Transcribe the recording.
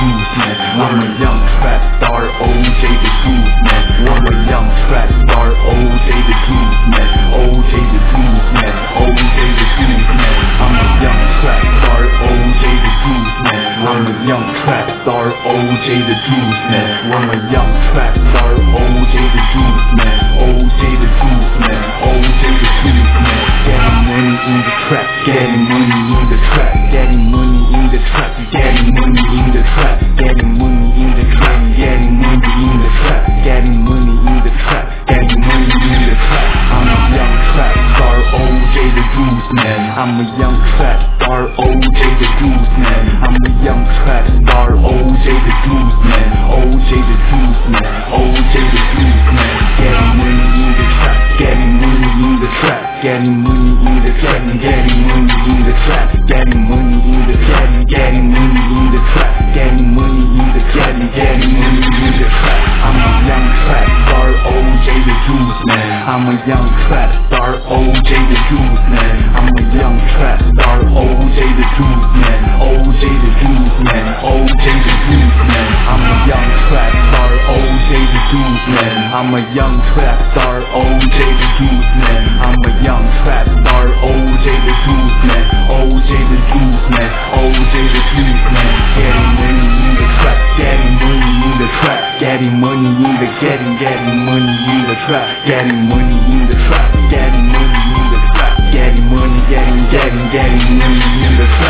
Juice Man. I'm a young trap star, OJ the Juice Man. I'm a young trap star, OJ the Juice Man. OJ the Juice Man. OJ the Juice Man. I'm a young trap star, OJ the Juice Man. I'm a young trap star, OJ the Juice Man. I'm a young trap star, OJ the Juice Man. OJ the Juice Man. OJ the Juice Man. Getting money in the trap, getting money in the trap, getting money in the trap, getting money in the trap, getting money in the trap, getting money in the trap, getting money in the trap, getting money in the trap. I'm a young trap star, OJ the Juice Man. I'm a young trap star, OJ the Juice Man. I'm a young trap star, OJ the Juice Man. OJ the Juice Man. OJ the Juice Man. Getting money in the trap, getting money in the trap, getting money in the trap, getting money in the trap, getting money in the trap, getting money in the trap, getting money in the trap, getting money in the trap. I'm a young trap star, OJ the Juice Man. I'm a young trap star, OJ the Juice Man. I'm a young trap star, OJ the Juice Man. OJ the Juice Man. OJ the Juice Man. I'm a young trap star, OJ the Juice Man. I'm a young trap star, OJ the Juice Man. I'm a young trap star, OJ the Juice Man. OJ the Juice Man. OJ the Juice Man. Getting money in the trap, getting money in the trap, getting money in the getting money in the trap, getting money in the trap, getting money in the trap, getting money, getting money in the trap.